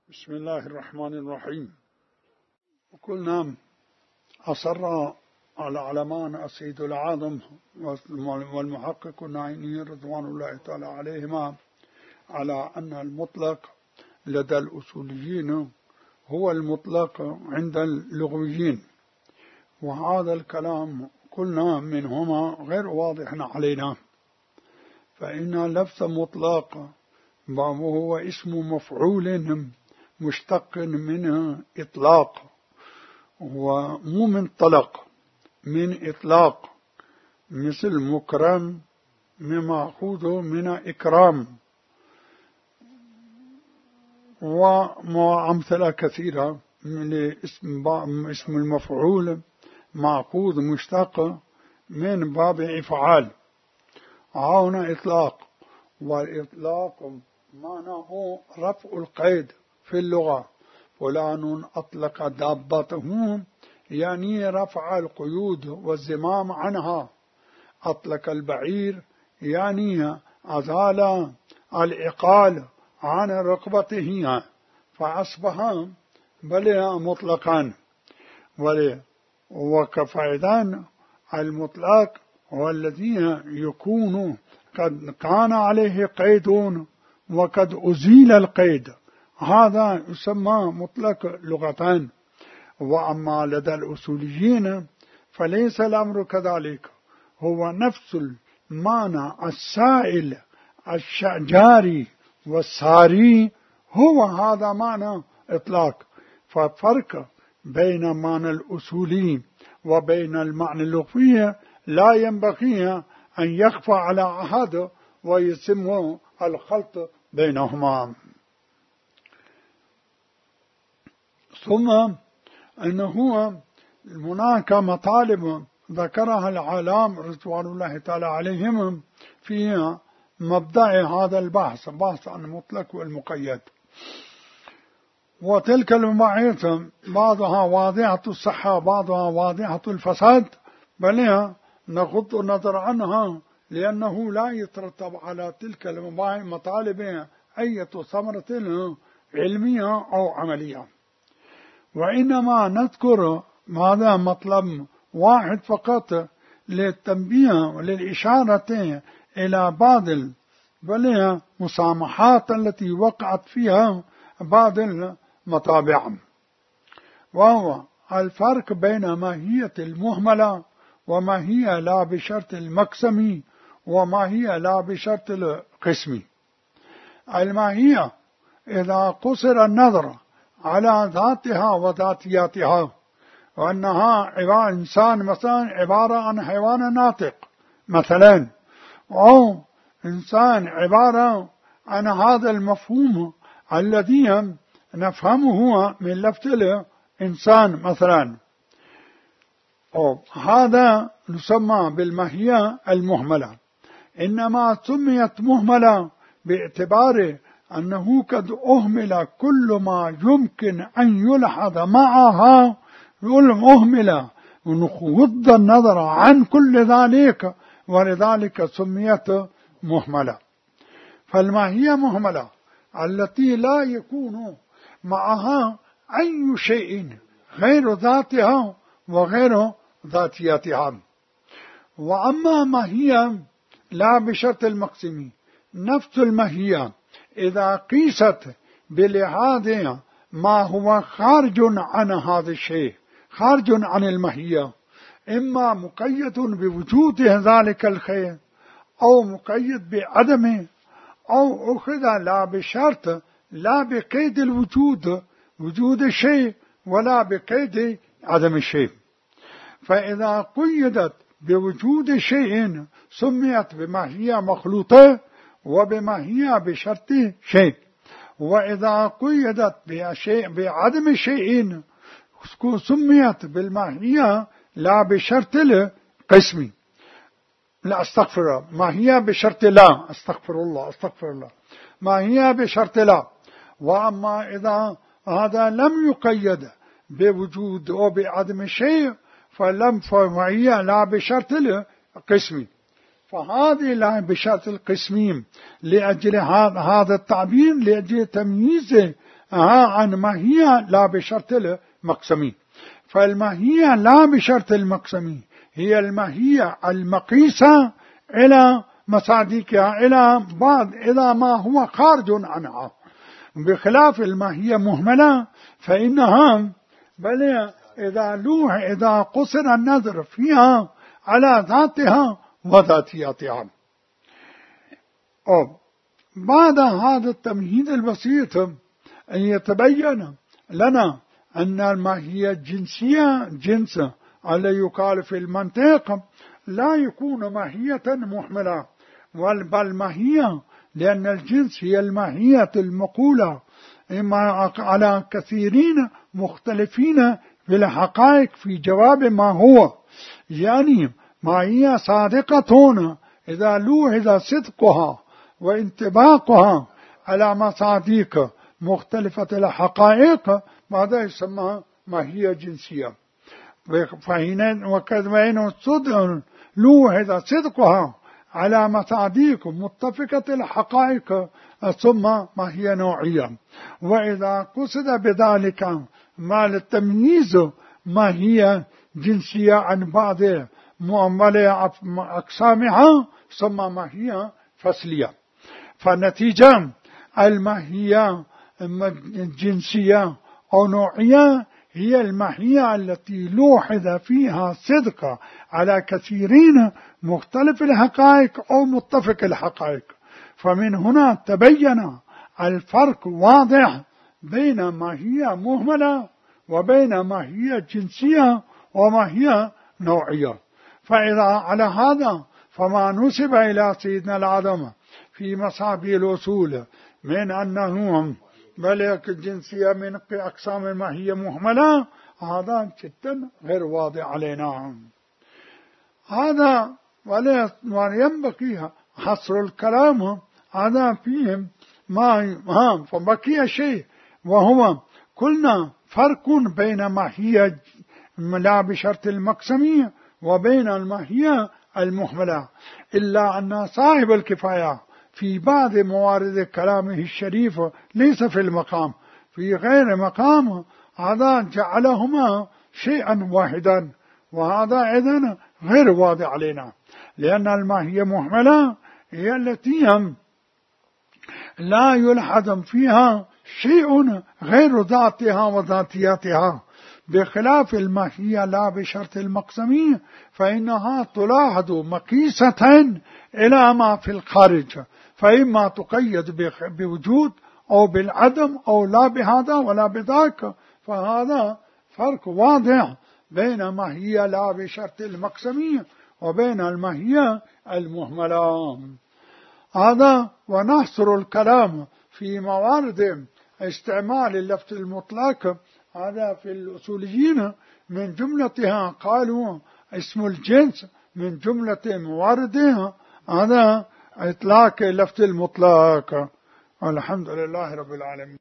بسم الله الرحمن الرحيم. وقلنا أصر العلمان السيد العاظم والمحقق النعيمي رضوان الله تعالى عليهما على أن المطلق لدى الأصوليين هو المطلق عند اللغويين، وهذا الكلام قلنا منهما غير واضح علينا، فإن لفظ مطلق وهو اسم مفعول مشتق من إطلاق، ومو من طلق، من إطلاق، مثل مكرم مأخوذ من إكرام، وأمثلة كثيرة من اسم المفعول مأخوذ مشتق من باب إفعال. هنا إطلاق، والإطلاق معناه رفع القيد في اللغة، فلان أطلق دابته يعني رفع القيود والزمام عنها، أطلق البعير يعني أزال العقال عن رقبته فأصبح بل مطلقا. وكفايدان المطلق هو الذي يكون قد كان عليه قيد وقد أزيل القيد، هذا يسمى مطلق لغتان. وأما لدى الأصوليين فليس الأمر كذلك، هو نفس المعنى السائل الجاري والساري، هو هذا معنى إطلاق. ففرق بين معنى الأصولي وبين المعنى اللغوي لا ينبغي أن يخفى على أحد ويتم الخلط بينهما. ثم أنه هناك مطالب ذكرها العلام رضوان الله تعالى عليهم في مبدأ هذا البحث، بحث عن المطلق والمقيد. وتلك المباحث بعضها واضحة الصحة بعضها واضحة الفساد، بل نغض النظر عنها لأنه لا يترتب على تلك المطالب أي ثمرة علمية أو عملية، وإنما نذكر هذا مطلب واحد فقط للتنبيه وللإشارة إلى بعض المسامحات التي وقعت فيها بعض المطابع، وهو الفرق بين ماهية المهملة وما هي لا بشرط المقسم وما هي لا بشرط القسم. الماهية إذا قصر النظر على ذاتها وذاتياتها، وأنها إنسان مثلا عبارة عن حيوان ناطق مثلا، أو إنسان عبارة عن هذا المفهوم الذي نفهمه من لفظ الإنسان مثلا، هذا نسمى بالماهية المهملة. إنما سميت مهملة باعتبار أنه قد أهمل كل ما يمكن أن يلحظ معها، أهمل ونغض النظر عن كل ذلك، ولذلك سميت مهملة. فالماهية مهملة التي لا يكون معها أي شيء غير ذاتها وغير ذاتياتها. وأما ماهية لا بشرط المقسم، نفس الماهية إذا قيست بلحاظ ما هو خارج عن هذا الشيء، خارج عن الماهية، إما مقيد بوجود ذلك الخير أو مقيد بعدمه، أو أخذ لا بشرط لا بقيد الوجود، وجود الشيء، ولا بقيد عدم الشيء. فإذا قيدت بوجود شيء سميت بماهية مخلوطة وبماهية بشرط شيء، وإذا قيدت بعدم شيء سميت بالماهية لا بشرط القسم. لا استغفر الله، ماهية بشرط لا، استغفر الله، ماهية بشرط لا. وأما إذا هذا لم يقيد بوجود أو بعدم شيء فماهية لا بشرط القسم. فهذه لا بشرط القسم لأجل هذا التعبير، لأجل تمييز عن ماهية لا بشرط المقسمي. فالماهية لا بشرط المقسمي هي الماهية المقيسة إلى مصادقها إلى بعض إذا ما هو خارج عنها، بخلاف الماهية مهملة فإنها بل إذا قصر النظر فيها على ذاتها وذاتياتها. بعد هذا التمهيد البسيط أن يتبين لنا أن الماهية الجنسية جنس على يقال في المنطق لا يكون ماهية محملة، بل ماهية، لأن الجنس هي الماهية المقولة على كثيرين مختلفين في الحقائق في جواب ما هو، يعني ماهية صادقة إذا لوحظ صدقها وانطباقها على مصادق مختلفة الحقائق ماذا يسمى ماهية جنسية. فهنا وكذا صدق لوحظ صدقها على مصادق متفقة الحقائق ثم ماهية نوعية. وإذا قصد بذلك ما التمييز ماهية جنسية عن بعض معاملة أقسامها ثم ماهية فصلية. فالنتيجة الماهية الجنسية أو نوعية هي الماهية التي لوحظ فيها صدق على كثيرين مختلف الحقائق أو متفق الحقائق. فمن هنا تبين الفرق واضح بين ماهية مهملة وبين ماهية جنسية وماهية نوعية. فإذا على هذا فما نسب إلى سيدنا العظم في مصابي الأصول من أنه ملك الجنسية من أقسام الماهية مهملة هذا جدا غير واضح علينا. هذا وينبغي حصر الكلام هذا فيهم ما فبقي شيء، وهو قلنا فرق بين ماهية لا بشرط المقسمية وبين الماهية المهملة، إلا أن صاحب الكفاية في بعض موارد كلامه الشريف ليس في المقام، في غير مقام هذا جعلهما شيئا واحدا، وهذا إذن غير واضح علينا، لأن الماهية مهملة هي التي لا يلحظ فيها شيء غير ذاتها وذاتياتها، بخلاف الماهية لا بشرط المقسمي فإنها تلاحظ مقيسة إلى ما في الخارج، فإما تقيد بوجود أو بالعدم أو لا بهذا ولا بذاك. فهذا فرق واضح بين ماهية لا بشرط المقسمي وبين الماهية المهملة. هذا ونحصر الكلام في موارد استعمال اللفظ المطلق. هذا في الأصوليين من جملتها قالوا اسم الجنس من جملة مواردها هذا إطلاق اللفظ المطلق. الحمد لله رب العالمين.